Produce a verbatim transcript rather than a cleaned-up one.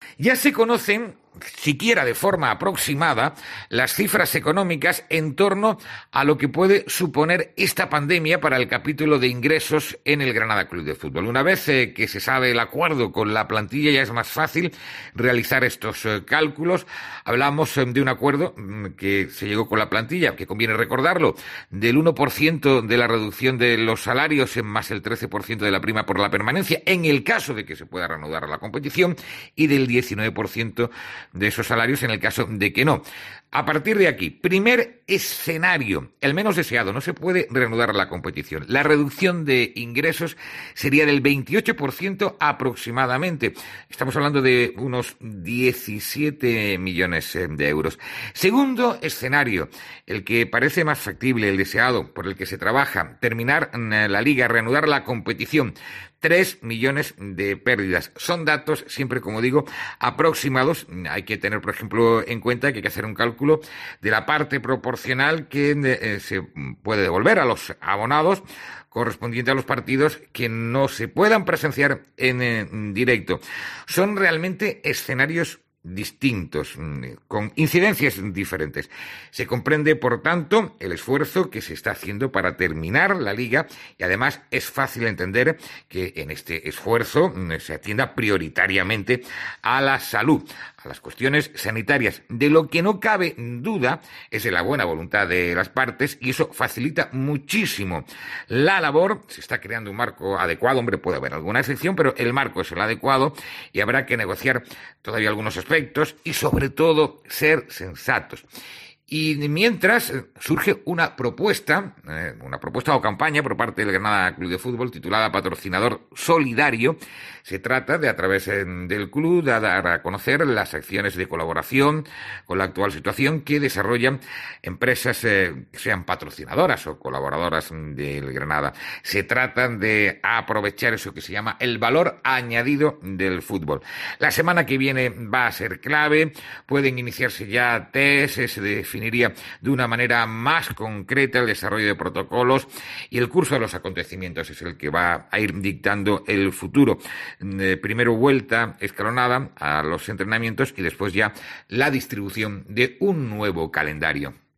Ya se conocen, siquiera de forma aproximada, las cifras económicas en torno a lo que puede suponer esta pandemia para el capítulo de ingresos en el Granada Club de Fútbol. Una vez eh, que se sabe el acuerdo con la plantilla, ya es más fácil realizar estos eh, cálculos. Hablamos eh, de un acuerdo mm, que se llegó con la plantilla, que conviene recordarlo, del uno por ciento de la reducción de los salarios en más el trece por ciento de la prima por la permanencia, en el caso de que se pueda reanudar la competición, y del diecinueve por ciento de esos salarios en el caso de que no. A partir de aquí, primer escenario, el menos deseado, no se puede reanudar la competición. La reducción de ingresos sería del veintiocho por ciento aproximadamente. Estamos hablando de unos diecisiete millones de euros. Segundo escenario, el que parece más factible, el deseado, por el que se trabaja, terminar la liga, reanudar la competición. Tres millones de pérdidas. Son datos, siempre como digo, aproximados. Hay que tener, por ejemplo, en cuenta que hay que hacer un cálculo de la parte proporcional que eh, se puede devolver a los abonados correspondiente a los partidos que no se puedan presenciar en, en directo. Son realmente escenarios distintos, con incidencias diferentes. Se comprende, por tanto, el esfuerzo que se está haciendo para terminar la liga y además es fácil entender que en este esfuerzo se atienda prioritariamente a la salud, a las cuestiones sanitarias. De lo que no cabe duda es de la buena voluntad de las partes y eso facilita muchísimo la labor. Se está creando un marco adecuado, hombre, puede haber alguna excepción, pero el marco es el adecuado y habrá que negociar todavía algunos aspectos y sobre todo ser sensatos. Y mientras surge una propuesta, eh, una propuesta o campaña por parte del Granada Club de Fútbol titulada Patrocinador Solidario. Se trata de, a través eh, del club, de dar a conocer las acciones de colaboración con la actual situación que desarrollan empresas eh, que sean patrocinadoras o colaboradoras del Granada. Se trata de aprovechar eso que se llama el valor añadido del fútbol. La semana que viene va a ser clave, pueden iniciarse ya test, se definiría de una manera más concreta el desarrollo de protocolos y el curso de los acontecimientos es el que va a ir dictando el futuro. Eh, primero vuelta escalonada a los entrenamientos y después ya la distribución de un nuevo calendario.